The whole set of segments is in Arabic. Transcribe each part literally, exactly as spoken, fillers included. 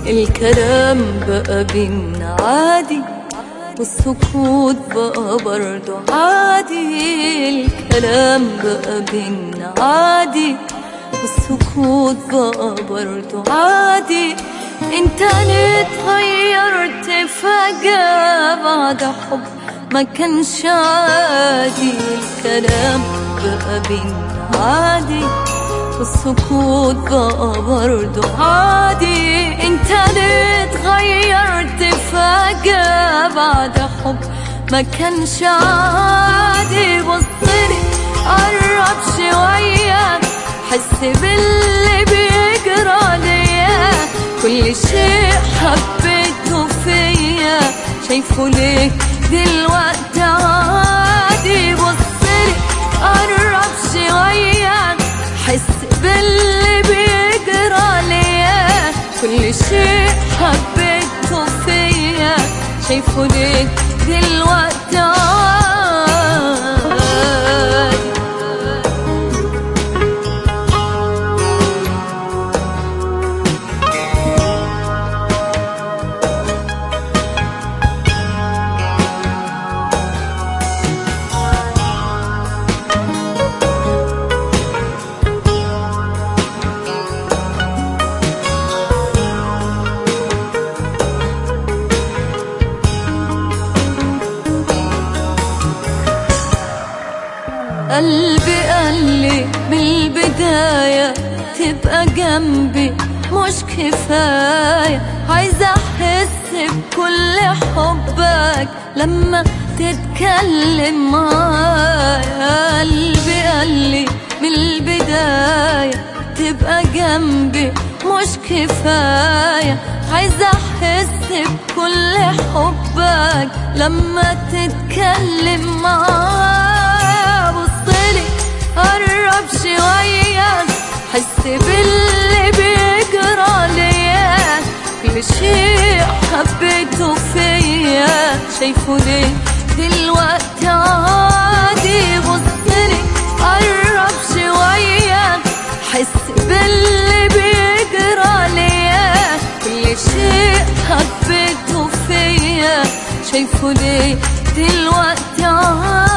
الكلام بقى بينا عادي والسكوت بقى برضه عادي. الكلام بقى بينا عادي والسكوت بقى برضه عادي. انت ليه اتغيرت فجأة بعد حب ما كانش عادي؟ الكلام بقى بينا عادي والسكوت بقى برضه عادي. انت ليه اتغيرت فجأة بعد حب ما كانش عادي؟ بصلي قرب شوية حس باللي بيجرى ليا، كل شيء حبيته فيا شايفه ليه دلوقتي عادي. بصلي قرب شوية حس باللي بيجرى ليا، كل شيء حبيته فيا شايفه ليه دلوقتي عادي. قلبي قالي بالبداية تبقى جنبي مش كفاية، عايزة أحس بكل حبك لما تتكلم معايا. قلبي قالي بالبداية تبقى جنبي مش كفاية، عايزة أحس بكل حبك لما تتكلم معايا. بصلي قرب شوية حس باللي بيجرى ليا، كل شيء حبيته فيا شايفه ليه دلوقتي عادي. بصلي قرب شوية حس باللي بيجرى ليا، كل شيء حبيته فيا شايفه ليه دلوقتي عادي.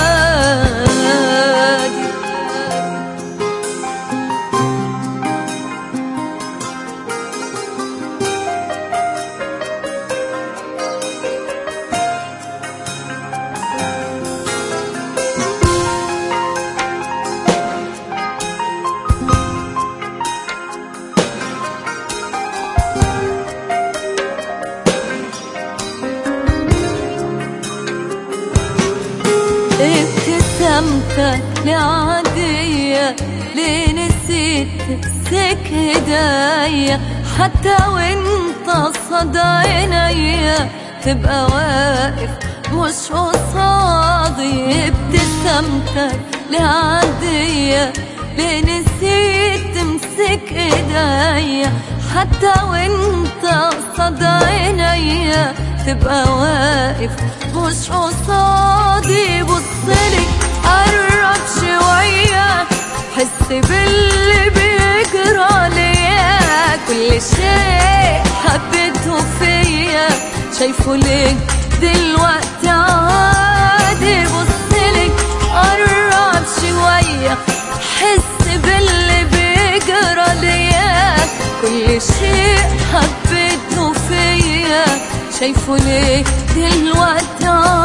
ابتسامتك لعادية ليه نسيت تمسك ايديا؟ حتى وانت قصاد عينيا تبقى واقف مش قصادي. ابتسامتك لعادية ليه نسيت تمسك ايديا؟ حتى وانت قصاد عينيا تبقى واقف مش قصادي. بصلي قرب شوية حس باللي بيجرى ليا، كل شيء حبيته فيا شايفه ليه دلوقتي عادي. بصلي قرب شوية حس باللي بيجرى ليا، كل شيء حبيته فيا شايفه ليه دلوقتي عادي.